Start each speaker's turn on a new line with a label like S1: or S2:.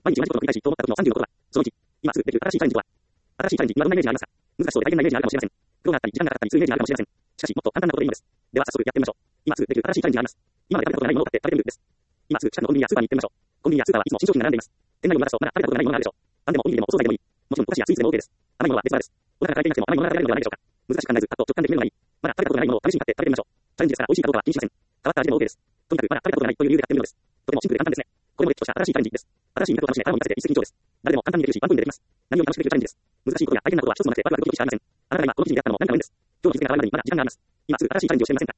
S1: 毎日同じことを繰り返しと思った時の30のことは、その1、今すぐできる新しいチャレンジとは。新しいチャレンジ、今どんなイメージがありますか？難しそうで大変なイメージがあるかもしれません。苦労があったり、時間がかかったりするイメージがあるかもしれません。しかし、もっと簡単なことでいいのです。では早速やってみましょう。今すぐできる新しいチャレンジがあります。今まで食べたことがないものを買って食べてみるです。今すぐ近くのコンビニやスーパーに行ってみましょう。コンビニやスーパーはいつも新商品が並んでいます。店内を見渡すとまだ食べたことがないものがあるでしょう。パンでもおにぎりでもお惣菜でもいい。もちろんお菓子やスイーツでも OK です。甘いものは別腹です。お腹が空いていなくても甘いものが食べられるのではないでしょうか。難しく考えず、パッと直感で決めるのがいい。まだ食べたことがないものを試しに買って食べてみましょう。チャレンジですから美味しいかどうかは気にしません。変わった味でも OK です。とにかくまだ食べたことがないという理由で買ってみるのです。とてもシンプルで簡単ですね。これもれっきとした新しいチャレンジです。新しい味覚を楽しめ腹も満たせて一石二鳥です。誰でも簡単にできるし、ワン分でできます。何を楽しめるチャレンジです。難しいことや大変なことは一つもなくてワクワクドキドキしかありません。あなたが今この時期に出会ったのも何かの縁です。今日の日付が変わるまでにまだ時間があります。今すぐ新しいチャレンジをしてみませんか？